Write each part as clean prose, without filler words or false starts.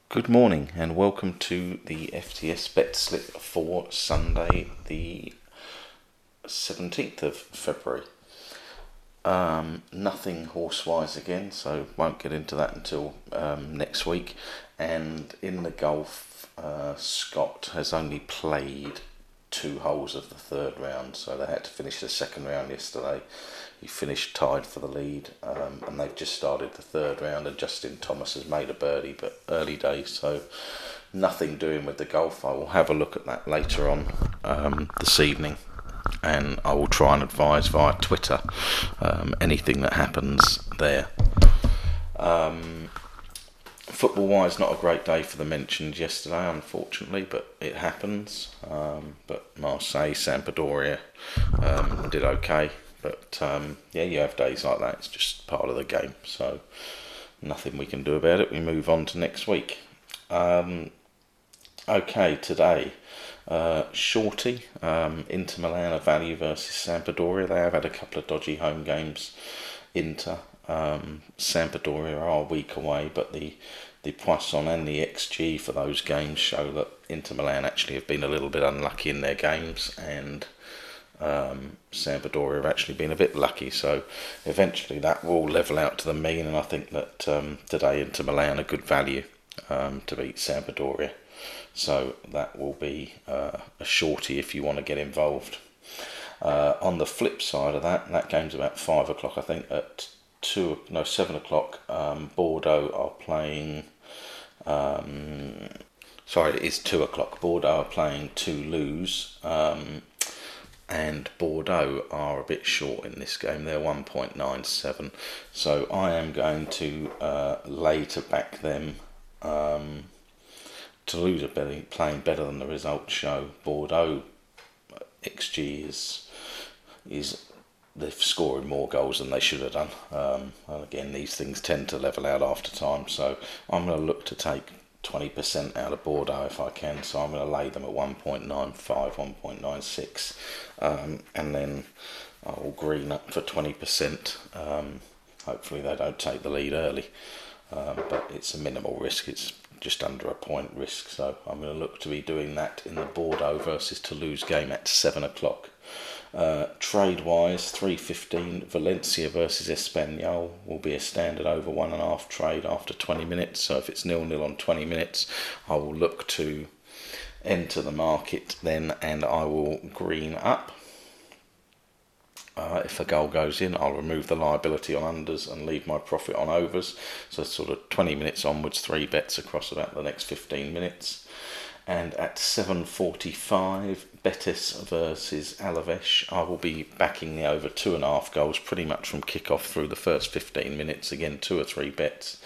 Good morning and welcome to the FTS Bet Slip for Sunday the 17th of February. Nothing horse-wise again, so won't get into that until next week. And in the golf, Scott has only played 2 holes of the third round, so they had to finish the second round yesterday. He finished tied for the lead, and they've just started the third round, and Justin Thomas has made a birdie, but early days, so nothing doing with the golf. I will have a look at that later on this evening, and I will try and advise via Twitter anything that happens there. Football-wise, not a great day for the mentioned yesterday, unfortunately, but it happens. But Marseille, Sampdoria did okay. But yeah, you have days like that. It's just part of the game. So nothing we can do about it. We move on to next week. Okay, today, Shorty, Inter Milan are value versus Sampdoria. They have had a couple of dodgy home games. Inter, Sampdoria are a week away, but the Poisson and the XG for those games show that Inter Milan actually have been a little bit unlucky in their games, and Sampdoria have actually been a bit lucky, so eventually that will level out to the mean, and I think that today Inter Milan are good value to beat Sampdoria, so that will be a shorty if you want to get involved. On the flip side of that game's about 5 o'clock, I think. At 7 o'clock, Bordeaux are playing. Sorry, it is 2 o'clock. Bordeaux are playing Toulouse, and Bordeaux are a bit short in this game. They're 1.97, so I am going to lay to back them. Toulouse are playing better than the results show. Bordeaux XG is they're scoring more goals than they should have done. And again, these things tend to level out after time, so I'm going to look to take 20% out of Bordeaux if I can, so I'm going to lay them at 1.95, 1.96, and then I will green up for 20%. Hopefully they don't take the lead early, but it's a minimal risk. It's just under a point risk, so I'm going to look to be doing that in the Bordeaux versus Toulouse game at 7 o'clock. Trade-wise, 3:15, Valencia versus Espanyol will be a standard over 1.5 trade after 20 minutes. So if it's 0-0 on 20 minutes, I will look to enter the market then, and I will green up. If a goal goes in, I'll remove the liability on unders and leave my profit on overs. So sort of 20 minutes onwards, 3 bets across about the next 15 minutes. And at 7:45, Betis versus Alaves, I will be backing the over 2.5 goals pretty much from kick-off through the first 15 minutes. Again, 2 or 3 bets.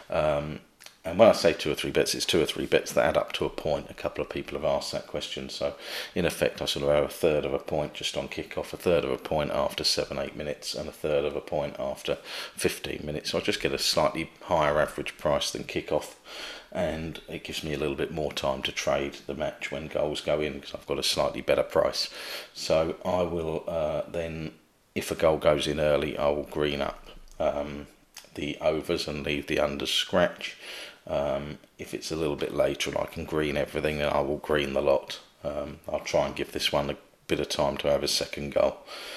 And when I say 2 or 3 bets, it's 2 or 3 bets that add up to a point. A couple of people have asked that question. So, in effect, I sort of have a third of a point just on kick-off, a third of a point after 7-8 minutes, and a third of a point after 15 minutes. So I just get a slightly higher average price than kick-off, and it gives me a little bit more time to trade the match when goals go in, because I've got a slightly better price. So I will then, if a goal goes in early, I will green up the overs and leave the unders scratch. If it's a little bit later and I can green everything, then I will green the lot. I'll try and give this one a bit of time to have a second goal.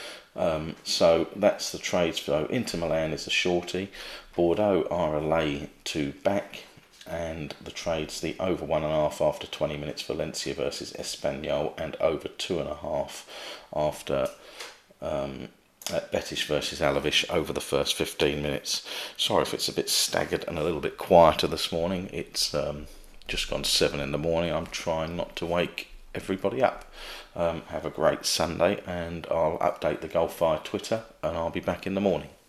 So that's the trades. So Inter Milan is a shorty, Bordeaux are a lay to back, and the trades, the over 1.5 after 20 minutes, Valencia versus Espanyol, and over 2.5 after Betis versus Alaves over the first 15 minutes. Sorry if it's a bit staggered and a little bit quieter this morning. It's just gone 7 in the morning. I'm trying not to wake everybody up. Have a great Sunday, and I'll update the golf via Twitter, and I'll be back in the morning.